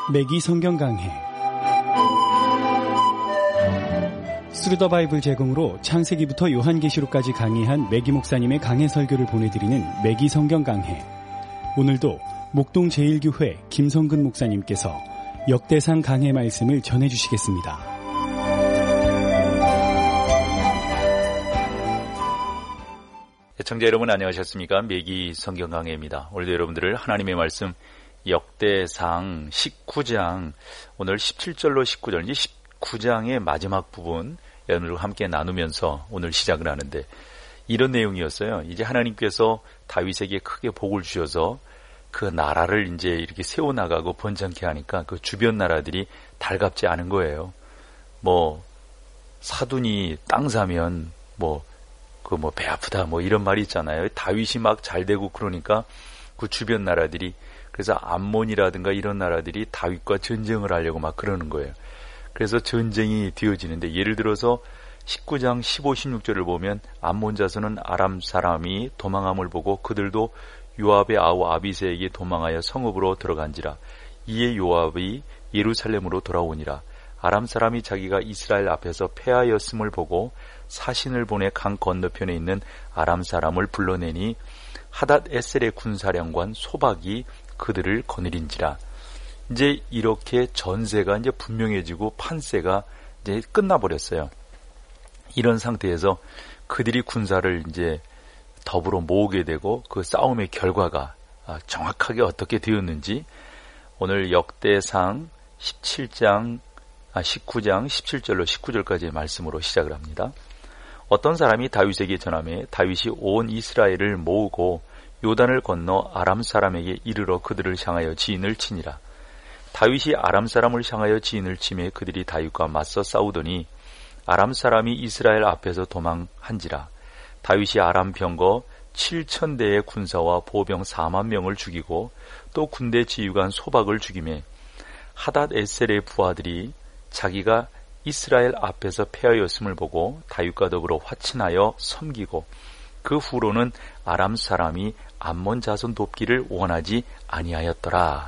매기 성경 강해. 스루더 바이블 제공으로 창세기부터 요한계시록까지 강의한 매기 목사님의 강해 설교를 보내드리는 매기 성경 강해. 오늘도 목동 제1교회 김성근 목사님께서 역대상 강해 말씀을 전해주시겠습니다. 시청자 여러분 안녕하셨습니까? 매기 성경 강해입니다. 오늘도 여러분들을 하나님의 말씀 역대상 19장 오늘 17절로 19절 이제 19장의 마지막 부분 여러분들과 함께 나누면서 오늘 시작을 하는데 이런 내용이었어요. 이제 하나님께서 다윗에게 크게 복을 주셔서 그 나라를 이제 이렇게 세워나가고 번창케 하니까 그 주변 나라들이 달갑지 않은 거예요. 사돈이 땅 사면 배 아프다 이런 말이 있잖아요. 다윗이 막 잘 되고 그러니까 그 주변 나라들이 그래서 암몬이라든가 이런 나라들이 다윗과 전쟁을 하려고 막 그러는 거예요. 그래서 전쟁이 되어지는데 예를 들어서 19장 15, 16절을 보면 암몬 자손은 아람 사람이 도망함을 보고 그들도 요압의 아우 아비새에게 도망하여 성읍으로 들어간지라. 이에 요압이 예루살렘으로 돌아오니라. 아람 사람이 자기가 이스라엘 앞에서 패하였음을 보고 사신을 보내 강 건너편에 있는 아람 사람을 불러내니 하닷 에셀의 군사령관 소박이 그들을 거느린지라. 이제 이렇게 전세가 이제 분명해지고 판세가 이제 끝나버렸어요. 이런 상태에서 그들이 군사를 이제 더불어 모으게 되고 그 싸움의 결과가 정확하게 어떻게 되었는지 오늘 역대상 19장 17절로 19절까지의 말씀으로 시작을 합니다. 어떤 사람이 다윗에게 전하매 다윗이 온 이스라엘을 모으고 요단을 건너 아람 사람에게 이르러 그들을 향하여 지인을 치니라. 다윗이 아람 사람을 향하여 지인을 치매 그들이 다윗과 맞서 싸우더니 아람 사람이 이스라엘 앞에서 도망한지라. 다윗이 아람 병거 7,000대의 군사와 보병 4만 명을 죽이고 또 군대 지휘관 소박을 죽이매 하닷 에셀의 부하들이 자기가 이스라엘 앞에서 패하였음을 보고 다윗과 더불어 화친하여 섬기고 그 후로는 아람 사람이 암몬 자손 돕기를 원하지 아니하였더라.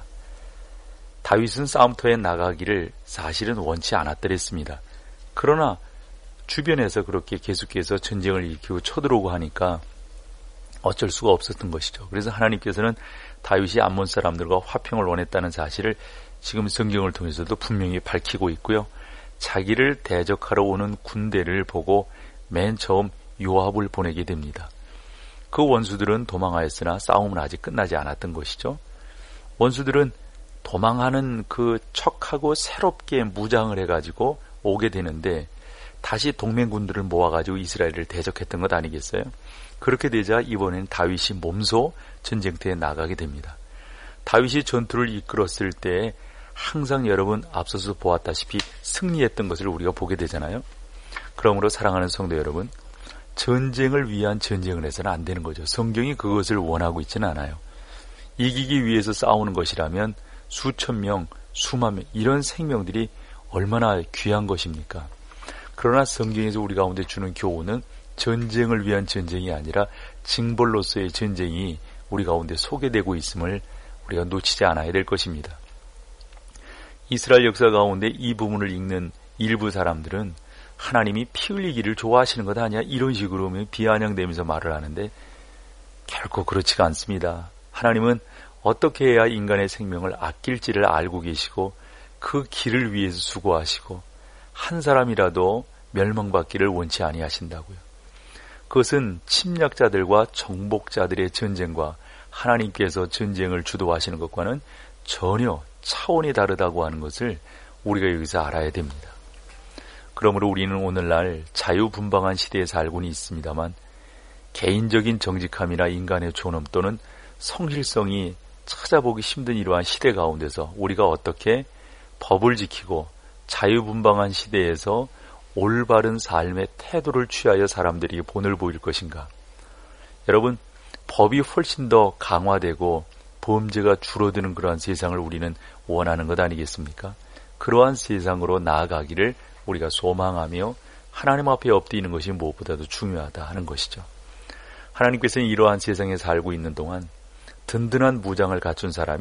다윗은 싸움터에 나가기를 사실은 원치 않았더랬습니다. 그러나 주변에서 그렇게 계속해서 전쟁을 일으키고 쳐들어오고 하니까 어쩔 수가 없었던 것이죠. 그래서 하나님께서는 다윗이 암몬 사람들과 화평을 원했다는 사실을 지금 성경을 통해서도 분명히 밝히고 있고요. 자기를 대적하러 오는 군대를 보고 맨 처음 요압을 보내게 됩니다. 그 원수들은 도망하였으나 싸움은 아직 끝나지 않았던 것이죠. 원수들은 도망하는 그 척하고 새롭게 무장을 해가지고 오게 되는데 다시 동맹군들을 모아가지고 이스라엘을 대적했던 것 아니겠어요? 그렇게 되자 이번엔 다윗이 몸소 전쟁터에 나가게 됩니다. 다윗이 전투를 이끌었을 때 항상 여러분 앞서서 보았다시피 승리했던 것을 우리가 보게 되잖아요. 그러므로 사랑하는 성도 여러분, 전쟁을 위한 전쟁을 해서는 안 되는 거죠. 성경이 그것을 원하고 있지는 않아요. 이기기 위해서 싸우는 것이라면 수천 명, 수만 명 이런 생명들이 얼마나 귀한 것입니까? 그러나 성경에서 우리 가운데 주는 교훈은 전쟁을 위한 전쟁이 아니라 징벌로서의 전쟁이 우리 가운데 소개되고 있음을 우리가 놓치지 않아야 될 것입니다. 이스라엘 역사 가운데 이 부분을 읽는 일부 사람들은 하나님이 피 흘리기를 좋아하시는 것 아니야? 이런 식으로 비아냥대면서 말을 하는데 결코 그렇지가 않습니다. 하나님은 어떻게 해야 인간의 생명을 아낄지를 알고 계시고 그 길을 위해서 수고하시고 한 사람이라도 멸망받기를 원치 아니하신다고요. 그것은 침략자들과 정복자들의 전쟁과 하나님께서 전쟁을 주도하시는 것과는 전혀 차원이 다르다고 하는 것을 우리가 여기서 알아야 됩니다. 그러므로 우리는 오늘날 자유분방한 시대에 살고는 있습니다만 개인적인 정직함이나 인간의 존엄 또는 성실성이 찾아보기 힘든 이러한 시대 가운데서 우리가 어떻게 법을 지키고 자유분방한 시대에서 올바른 삶의 태도를 취하여 사람들이 본을 보일 것인가? 여러분, 법이 훨씬 더 강화되고 범죄가 줄어드는 그러한 세상을 우리는 원하는 것 아니겠습니까? 그러한 세상으로 나아가기를 우리가 소망하며 하나님 앞에 엎드리는 것이 무엇보다도 중요하다 하는 것이죠. 하나님께서는 이러한 세상에 살고 있는 동안 든든한 무장을 갖춘 사람이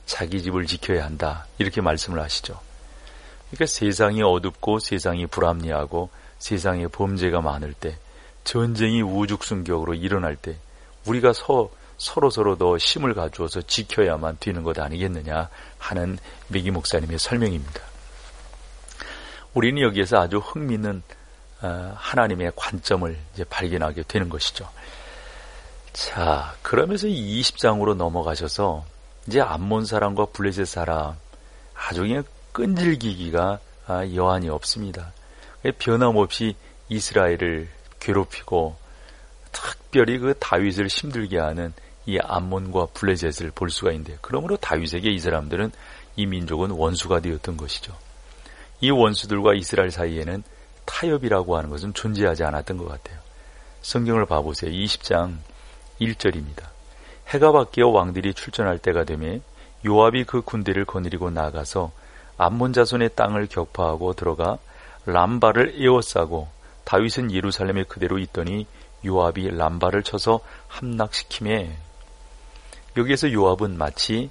자기 집을 지켜야 한다. 이렇게 말씀을 하시죠. 그러니까 세상이 어둡고 세상이 불합리하고 세상에 범죄가 많을 때, 전쟁이 우죽순격으로 일어날 때 우리가 서로 더 힘을 가주어서 지켜야만 되는 것 아니겠느냐 하는 매기 목사님의 설명입니다. 우리는 여기에서 아주 흥미있는 하나님의 관점을 이제 발견하게 되는 것이죠. 자, 그러면서 20장으로 넘어가셔서 이제 암몬 사람과 블레셋 사람 아주 그냥 끈질기기가 여한이 없습니다. 변함없이 이스라엘을 괴롭히고 특별히 그 다윗을 힘들게 하는 이 암몬과 블레셋을 볼 수가 있는데, 그러므로 다윗에게 이 사람들은, 이 민족은 원수가 되었던 것이죠. 이 원수들과 이스라엘 사이에는 타협이라고 하는 것은 존재하지 않았던 것 같아요. 성경을 봐보세요. 20장 1절입니다. 해가 바뀌어 왕들이 출전할 때가 되매 요압이 그 군대를 거느리고 나가서 암몬 자손의 땅을 격파하고 들어가 람바를 에워싸고 다윗은 예루살렘에 그대로 있더니 요압이 람바를 쳐서 함락시키매. 여기에서 요압은 마치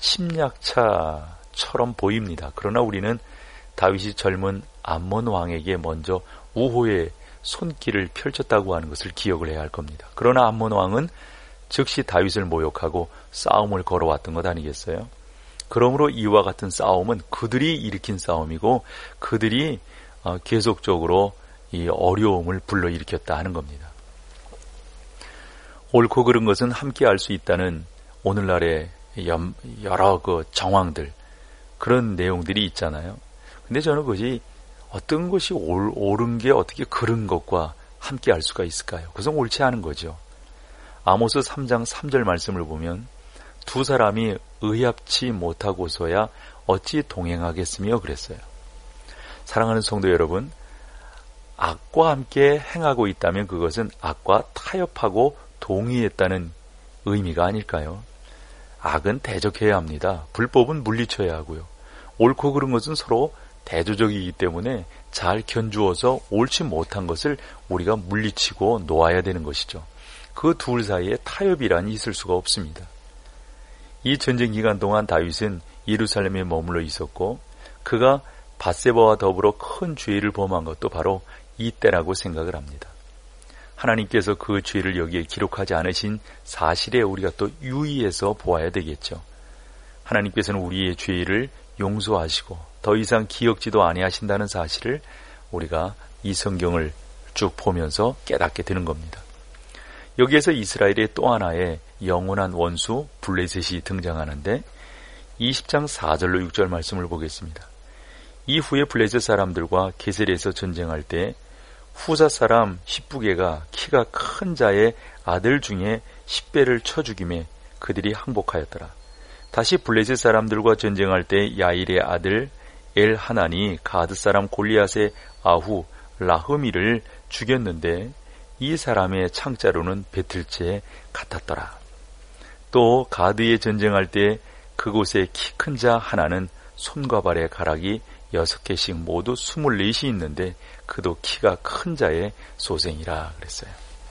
침략자처럼 보입니다. 그러나 우리는 다윗이 젊은 암몬 왕에게 먼저 우호의 손길을 펼쳤다고 하는 것을 기억을 해야 할 겁니다. 그러나 암몬 왕은 즉시 다윗을 모욕하고 싸움을 걸어왔던 것 아니겠어요? 그러므로 이와 같은 싸움은 그들이 일으킨 싸움이고 그들이 계속적으로 이 어려움을 불러일으켰다 하는 겁니다. 옳고 그른 것은 함께 할 수 있다는 오늘날의 여러 그 정황들, 그런 내용들이 있잖아요. 근데 저는 그것이 어떤 것이 옳은 게 어떻게 그른 것과 함께 할 수가 있을까요? 그것은 옳지 않은 거죠. 아모스 3장 3절 말씀을 보면 두 사람이 의합치 못하고서야 어찌 동행하겠으며 그랬어요. 사랑하는 성도 여러분, 악과 함께 행하고 있다면 그것은 악과 타협하고 동의했다는 의미가 아닐까요? 악은 대적해야 합니다. 불법은 물리쳐야 하고요. 옳고 그른 것은 서로 대조적이기 때문에 잘 견주어서 옳지 못한 것을 우리가 물리치고 놓아야 되는 것이죠. 그 둘 사이에 타협이란 있을 수가 없습니다. 이 전쟁 기간 동안 다윗은 예루살렘에 머물러 있었고 그가 밧세바와 더불어 큰 죄를 범한 것도 바로 이때라고 생각을 합니다. 하나님께서 그 죄를 여기에 기록하지 않으신 사실에 우리가 또 유의해서 보아야 되겠죠. 하나님께서는 우리의 죄를 용서하시고 더 이상 기억지도 아니하신다는 사실을 우리가 이 성경을 쭉 보면서 깨닫게 되는 겁니다. 여기에서 이스라엘의 또 하나의 영원한 원수 블레셋이 등장하는데 20장 4절로 6절 말씀을 보겠습니다. 이후에 블레셋 사람들과 게셀에서 전쟁할 때 후사 사람 십부게가 키가 큰 자의 아들 중에 10배를 쳐 죽임에 그들이 항복하였더라. 다시 블레셋 사람들과 전쟁할 때 야일의 아들 엘하난이 가드 사람 골리앗의 아후 라흐미를 죽였는데 이 사람의 창자로는 배틀채 같았더라. 또 가드에 전쟁할 때 그곳에 키 큰 자 하나는 손과 발의 가락이 6개씩 모두 24이 있는데 그도 키가 큰 자의 소생이라 그랬어요.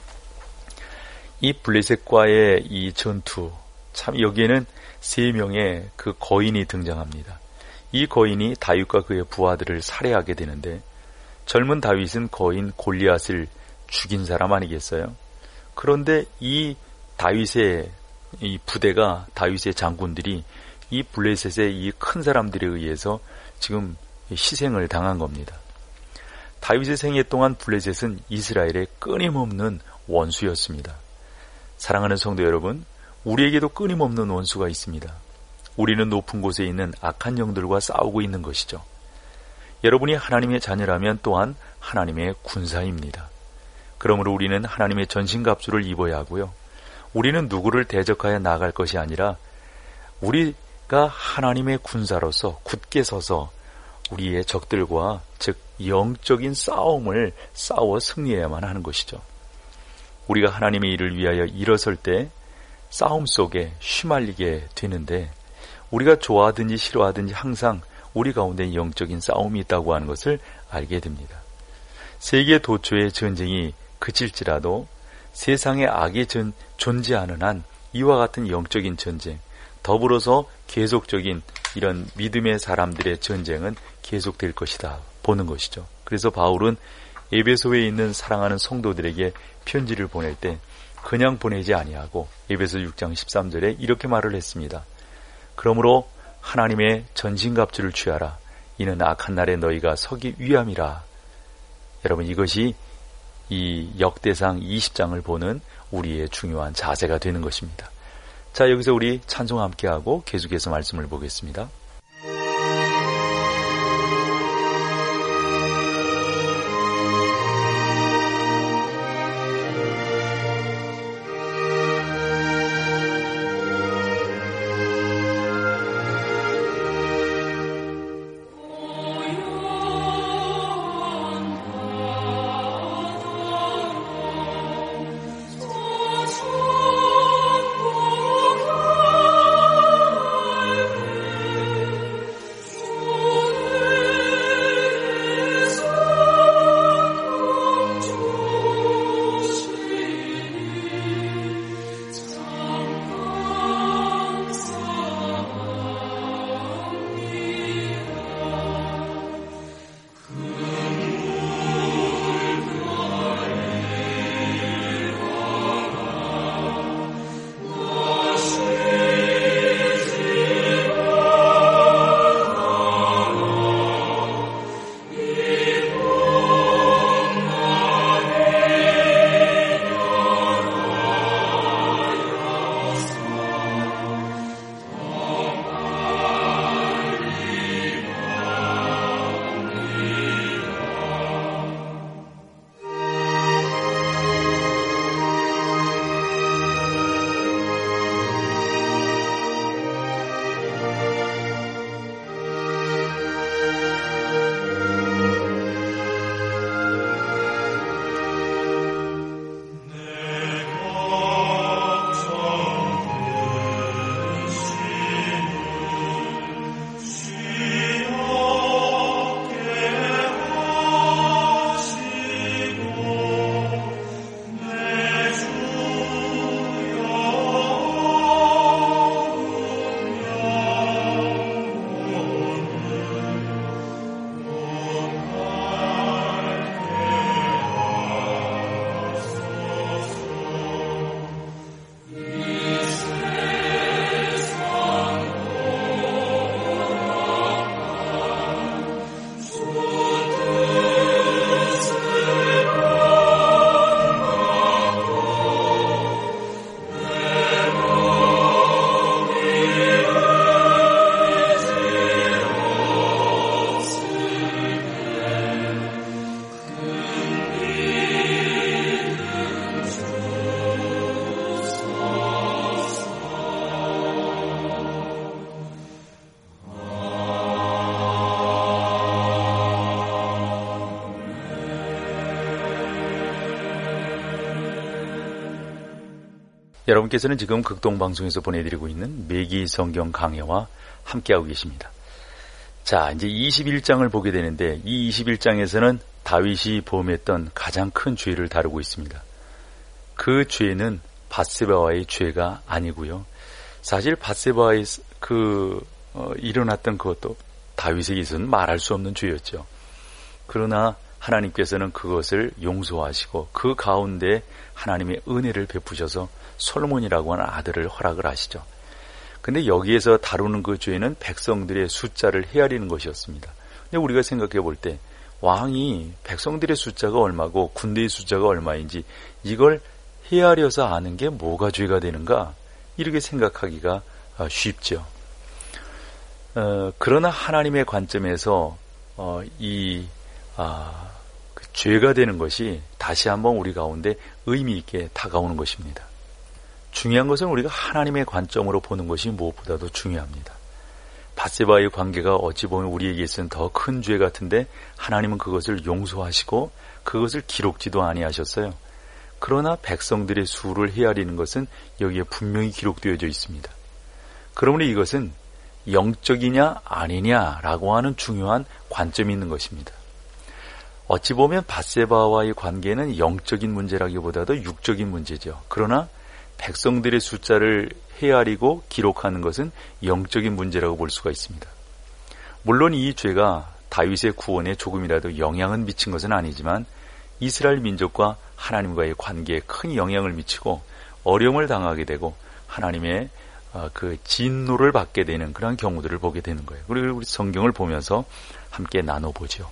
이 블레셋과의 이 전투, 참 여기에는 3명의 그 거인이 등장합니다. 이 거인이 다윗과 그의 부하들을 살해하게 되는데 젊은 다윗은 거인 골리앗을 죽인 사람 아니겠어요? 그런데 이 다윗의 이 부대가, 다윗의 장군들이 이 블레셋의 이 큰 사람들에 의해서 지금 희생을 당한 겁니다. 다윗의 생애 동안 블레셋은 이스라엘의 끊임없는 원수였습니다. 사랑하는 성도 여러분, 우리에게도 끊임없는 원수가 있습니다. 우리는 높은 곳에 있는 악한 영들과 싸우고 있는 것이죠. 여러분이 하나님의 자녀라면 또한 하나님의 군사입니다. 그러므로 우리는 하나님의 전신갑주를 입어야 하고요. 우리는 누구를 대적하여 나갈 것이 아니라 우리가 하나님의 군사로서 굳게 서서 우리의 적들과 즉 영적인 싸움을 싸워 승리해야만 하는 것이죠. 우리가 하나님의 일을 위하여 일어설 때 싸움 속에 휘말리게 되는데 우리가 좋아하든지 싫어하든지 항상 우리 가운데 영적인 싸움이 있다고 하는 것을 알게 됩니다. 세계 도처의 전쟁이 그칠지라도 세상에 악이 존재하는 한 이와 같은 영적인 전쟁, 더불어서 계속적인 이런 믿음의 사람들의 전쟁은 계속될 것이다 보는 것이죠. 그래서 바울은 에베소에 있는 사랑하는 성도들에게 편지를 보낼 때 그냥 보내지 아니하고 에베소 6장 13절에 이렇게 말을 했습니다. 그러므로 하나님의 전신갑주를 취하라. 이는 악한 날에 너희가 서기 위함이라. 여러분, 이것이 이 역대상 20장을 보는 우리의 중요한 자세가 되는 것입니다. 자, 여기서 우리 찬송 함께하고 계속해서 말씀을 보겠습니다. 여러분께서는 지금 극동방송에서 보내드리고 있는 매기 성경 강해와 함께하고 계십니다. 자, 이제 21장을 보게 되는데 이 21장에서는 다윗이 범했던 가장 큰 죄를 다루고 있습니다. 그 죄는 밧세바와의 죄가 아니고요. 사실 밧세바와의 일어났던 그것도 다윗에게 있어서는 말할 수 없는 죄였죠. 그러나 하나님께서는 그것을 용서하시고 그 가운데 하나님의 은혜를 베푸셔서 솔로몬이라고 하는 아들을 허락을 하시죠. 근데 여기에서 다루는 그 죄는 백성들의 숫자를 헤아리는 것이었습니다. 근데 우리가 생각해 볼 때 왕이 백성들의 숫자가 얼마고 군대의 숫자가 얼마인지 이걸 헤아려서 아는 게 뭐가 죄가 되는가? 이렇게 생각하기가 쉽죠. 그러나 하나님의 관점에서 그 죄가 되는 것이 다시 한번 우리 가운데 의미 있게 다가오는 것입니다. 중요한 것은 우리가 하나님의 관점으로 보는 것이 무엇보다도 중요합니다. 밧세바의 관계가 어찌 보면 우리에게 있어서는 더 큰 죄 같은데 하나님은 그것을 용서하시고 그것을 기록지도 아니하셨어요. 그러나 백성들의 수를 헤아리는 것은 여기에 분명히 기록되어져 있습니다. 그러므로 이것은 영적이냐 아니냐라고 하는 중요한 관점이 있는 것입니다. 어찌 보면 밧세바와의 관계는 영적인 문제라기보다도 육적인 문제죠. 그러나 백성들의 숫자를 헤아리고 기록하는 것은 영적인 문제라고 볼 수가 있습니다. 물론 이 죄가 다윗의 구원에 조금이라도 영향은 미친 것은 아니지만 이스라엘 민족과 하나님과의 관계에 큰 영향을 미치고 어려움을 당하게 되고 하나님의 그 진노를 받게 되는 그런 경우들을 보게 되는 거예요. 그리고 우리 성경을 보면서 함께 나눠보죠.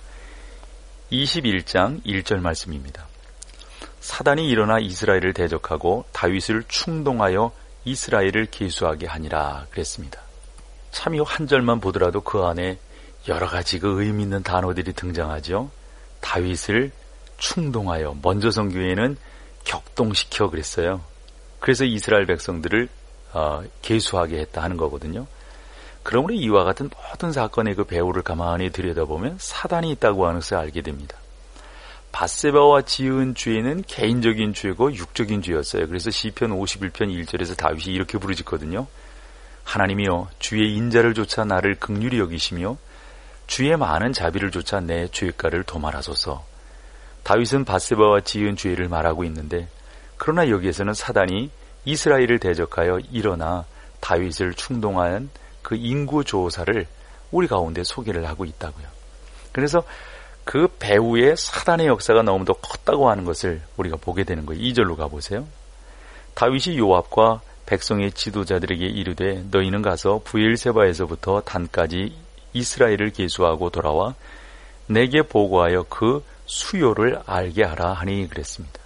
21장 1절 말씀입니다. 사단이 일어나 이스라엘을 대적하고 다윗을 충동하여 이스라엘을 계수하게 하니라 그랬습니다. 참 이 한 절만 보더라도 그 안에 여러 가지 그 의미 있는 단어들이 등장하죠. 다윗을 충동하여, 먼저 성경에는 격동시켜 그랬어요. 그래서 이스라엘 백성들을 계수하게 했다 하는 거거든요. 그러므로 이와 같은 모든 사건의 그 배후를 가만히 들여다보면 사단이 있다고 하는 것을 알게 됩니다. 밧세바와 지은 죄는 개인적인 죄고 육적인 죄였어요. 그래서 시편 51편 1절에서 다윗이 이렇게 부르짖거든요. 하나님이여 주의 인자를 조차 나를 긍휼히 여기시며 주의 많은 자비를 조차 내 죄가를 도말하소서. 다윗은 밧세바와 지은 죄를 말하고 있는데 그러나 여기에서는 사단이 이스라엘을 대적하여 일어나 다윗을 충동한 그 인구조사를 우리 가운데 소개를 하고 있다고요. 그래서 그 배후에 사단의 역사가 너무도 컸다고 하는 것을 우리가 보게 되는 거예요. 2절로 가보세요. 다윗이 요압과 백성의 지도자들에게 이르되 너희는 가서 브엘세바에서부터 단까지 이스라엘을 계수하고 돌아와 내게 보고하여 그 수요를 알게 하라 하니 그랬습니다.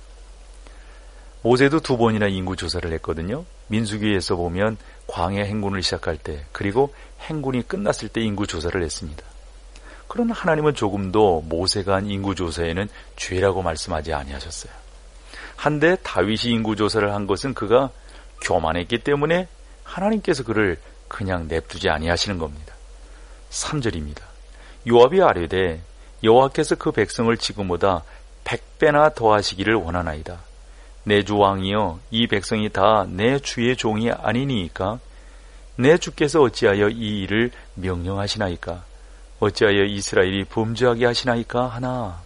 모세도 2번이나 인구조사를 했거든요. 민수기에서 보면 광야 행군을 시작할 때 그리고 행군이 끝났을 때 인구조사를 했습니다. 그러나 하나님은 조금도 모세가 한 인구조사에는 죄라고 말씀하지 아니하셨어요. 한데 다윗이 인구조사를 한 것은 그가 교만했기 때문에 하나님께서 그를 그냥 냅두지 아니하시는 겁니다. 3절입니다. 요압이 아뢰되 여호와께서 그 백성을 지금보다 100배나 더하시기를 원하나이다. 내 주 왕이여 이 백성이 다 내 주의 종이 아니니이까 내 주께서 어찌하여 이 일을 명령하시나이까 어찌하여 이스라엘이 범죄하게 하시나이까 하나.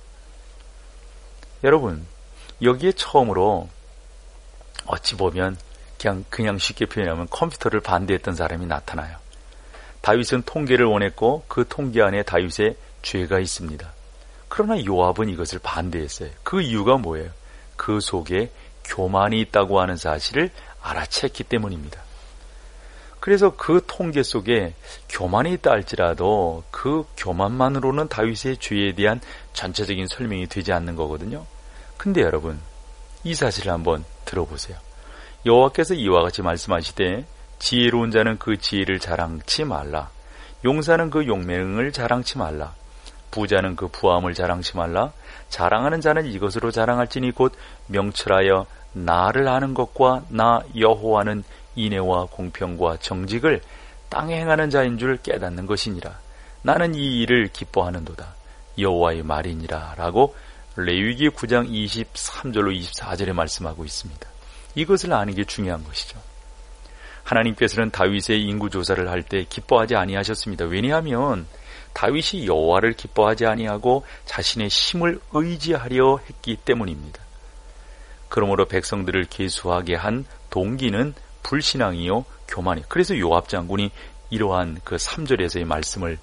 여러분 여기에 처음으로 어찌 보면 그냥 쉽게 표현하면 컴퓨터를 반대했던 사람이 나타나요. 다윗은 통계를 원했고 그 통계 안에 다윗의 죄가 있습니다. 그러나 요압은 이것을 반대했어요. 그 이유가 뭐예요? 그 속에 교만이 있다고 하는 사실을 알아챘기 때문입니다. 그래서 그 통계 속에 교만이 있다 할지라도 그 교만만으로는 다윗의 죄에 대한 전체적인 설명이 되지 않는 거거든요. 근데 여러분 이 사실을 한번 들어보세요. 여호와께서 이와 같이 말씀하시되 지혜로운 자는 그 지혜를 자랑치 말라. 용사는 그 용맹을 자랑치 말라. 부자는 그 부함을 자랑치 말라. 자랑하는 자는 이것으로 자랑할지니 곧 명철하여 나를 아는 것과 나 여호와는 인애와 공평과 정직을 땅에 행하는 자인 줄 깨닫는 것이니라. 나는 이 일을 기뻐하는도다. 여호와의 말이니라 라고 레위기 9장 23절로 24절에 말씀하고 있습니다. 이것을 아는 게 중요한 것이죠. 하나님께서는 다윗의 인구조사를 할 때 기뻐하지 아니하셨습니다. 왜냐하면 다윗이 여호와를 기뻐하지 아니하고 자신의 힘을 의지하려 했기 때문입니다. 그러므로 백성들을 계수하게 한 동기는 불신앙이요 교만이. 그래서 요압 장군이 이러한 그 3절에서의 말씀을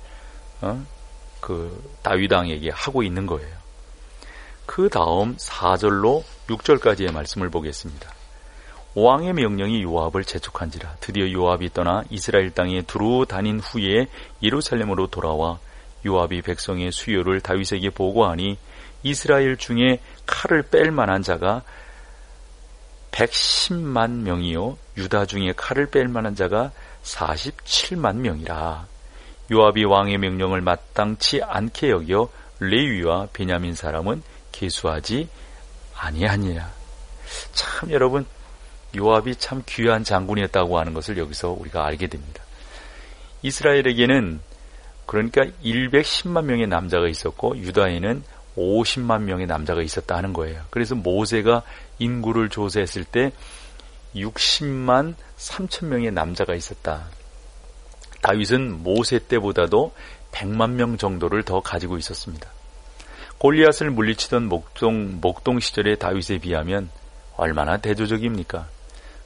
그 다윗 왕에게 하고 있는 거예요. 그 다음 4절로 6절까지의 말씀을 보겠습니다. 왕의 명령이 요압을 재촉한지라. 드디어 요압이 떠나 이스라엘 땅에 두루 다닌 후에 예루살렘으로 돌아와 요압이 백성의 수요를 다윗에게 보고하니 이스라엘 중에 칼을 뺄 만한 자가 110만 명이요 유다 중에 칼을 뺄 만한 자가 47만 명이라. 요압이 왕의 명령을 마땅치 않게 여겨 레위와 베냐민 사람은 계수하지 아니하니라. 참 여러분 요압이 참 귀한 장군이었다고 하는 것을 여기서 우리가 알게 됩니다. 이스라엘에게는 그러니까 110만 명의 남자가 있었고 유다에는 50만 명의 남자가 있었다 하는 거예요. 그래서 모세가 인구를 조사했을 때 60만 3천 명의 남자가 있었다. 다윗은 모세 때보다도 100만 명 정도를 더 가지고 있었습니다. 골리앗을 물리치던 목동 시절의 다윗에 비하면 얼마나 대조적입니까?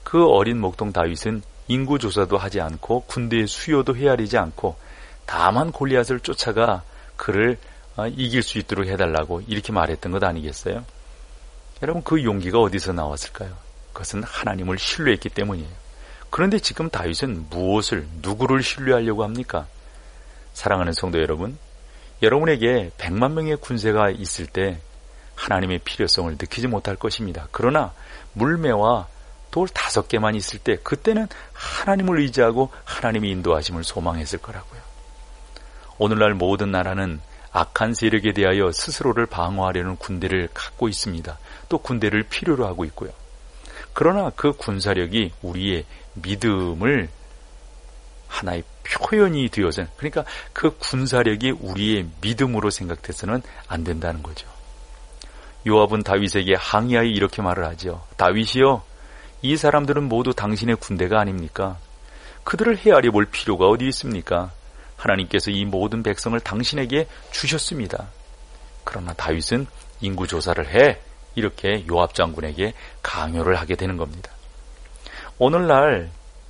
그 어린 목동 다윗은 인구 조사도 하지 않고 군대의 수요도 헤아리지 않고 다만 골리앗을 쫓아가 그를 이길 수 있도록 해달라고 이렇게 말했던 것 아니겠어요? 여러분, 그 용기가 어디서 나왔을까요? 그것은 하나님을 신뢰했기 때문이에요. 그런데 지금 다윗은 누구를 신뢰하려고 합니까? 사랑하는 성도 여러분, 여러분에게 100만 명의 군세가 있을 때 하나님의 필요성을 느끼지 못할 것입니다. 그러나 물매와 돌 5개만 있을 때 그때는 하나님을 의지하고 하나님의 인도하심을 소망했을 거라고요. 오늘날 모든 나라는 악한 세력에 대하여 스스로를 방어하려는 군대를 갖고 있습니다. 또 군대를 필요로 하고 있고요. 그러나 그 군사력이 우리의 믿음을 하나의 표현이 되어서, 그러니까 그 군사력이 우리의 믿음으로 생각돼서는 안 된다는 거죠. 요압은 다윗에게 항의하여 이렇게 말을 하죠. 다윗이여, 이 사람들은 모두 당신의 군대가 아닙니까? 그들을 헤아려 볼 필요가 어디 있습니까? 하나님께서 이 모든 백성을 당신에게 주셨습니다. 그러나 다윗은 인구조사를 해, 이렇게 요압 장군에게 강요를 하게 되는 겁니다. 오늘날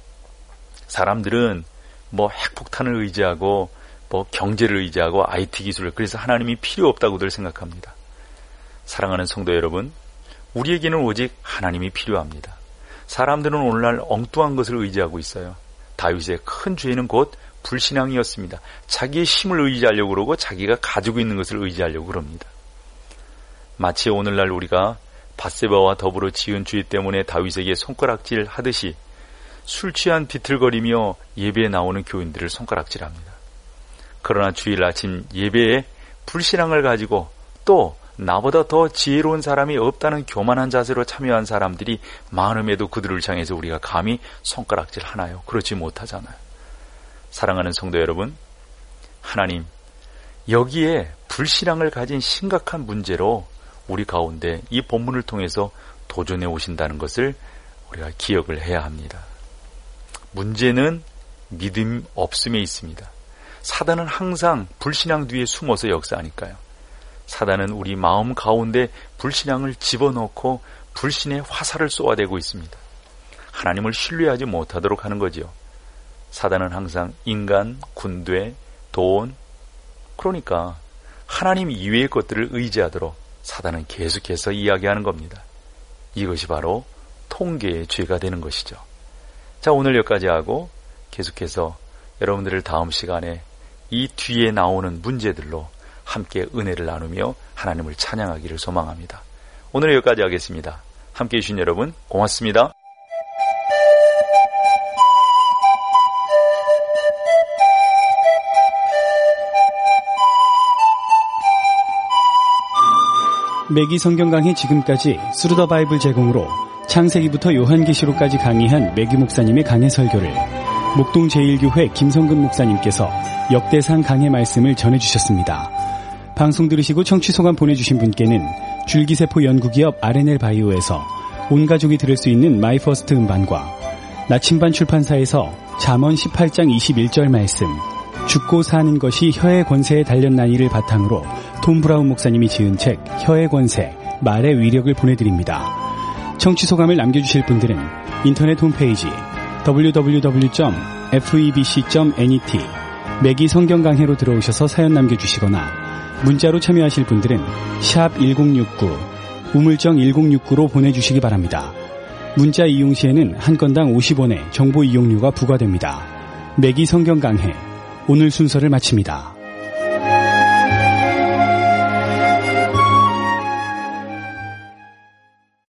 사람들은 핵폭탄을 의지하고 경제를 의지하고 IT 기술을, 그래서 하나님이 필요 없다고들 생각합니다. 사랑하는 성도 여러분, 우리에게는 오직 하나님이 필요합니다. 사람들은 오늘날 엉뚱한 것을 의지하고 있어요. 다윗의 큰 죄는 곧 불신앙이었습니다. 자기의 힘을 의지하려고 그러고 자기가 가지고 있는 것을 의지하려고 그럽니다. 마치 오늘날 우리가 밧세바와 더불어 지은 죄 때문에 다윗에게 손가락질 하듯이 술 취한 비틀거리며 예배에 나오는 교인들을 손가락질합니다. 그러나 주일 아침 예배에 불신앙을 가지고 또 나보다 더 지혜로운 사람이 없다는 교만한 자세로 참여한 사람들이 많음에도 그들을 향해서 우리가 감히 손가락질 하나요? 그렇지 못하잖아요. 사랑하는 성도 여러분, 하나님, 여기에 불신앙을 가진 심각한 문제로 우리 가운데 이 본문을 통해서 도전해 오신다는 것을 우리가 기억을 해야 합니다. 문제는 믿음 없음에 있습니다. 사단은 항상 불신앙 뒤에 숨어서 역사하니까요. 사단은 우리 마음 가운데 불신앙을 집어넣고 불신의 화살을 쏘아대고 있습니다. 하나님을 신뢰하지 못하도록 하는 거지요. 사단은 항상 인간, 군대, 돈, 그러니까 하나님 이외의 것들을 의지하도록 사단은 계속해서 이야기하는 겁니다. 이것이 바로 통계의 죄가 되는 것이죠. 자, 오늘 여기까지 하고 계속해서 여러분들을 다음 시간에 이 뒤에 나오는 문제들로 함께 은혜를 나누며 하나님을 찬양하기를 소망합니다. 오늘 여기까지 하겠습니다. 함께해 주신 여러분 고맙습니다. 매기 성경 강의 지금까지 스루 더 바이블 제공으로 창세기부터 요한계시록까지 강의한 매기 목사님의 강해 설교를 목동 제1교회 김성근 목사님께서 역대상 강해 말씀을 전해주셨습니다. 방송 들으시고 청취 소감 보내주신 분께는 줄기세포 연구기업 R&L 바이오에서 온 가족이 들을 수 있는 마이퍼스트 음반과 나침반 출판사에서 잠언 18장 21절 말씀, 죽고 사는 것이 혀의 권세에 달렸나니를 바탕으로 톰 브라운 목사님이 지은 책 혀의 권세, 말의 위력을 보내드립니다. 청취 소감을 남겨주실 분들은 인터넷 홈페이지 www.febc.net 매기 성경 강해로 들어오셔서 사연 남겨주시거나 문자로 참여하실 분들은 샵 1069, 우물정 1069로 보내주시기 바랍니다. 문자 이용 시에는 한 건당 50원의 정보 이용료가 부과됩니다. 매기 성경 강해, 오늘 순서를 마칩니다.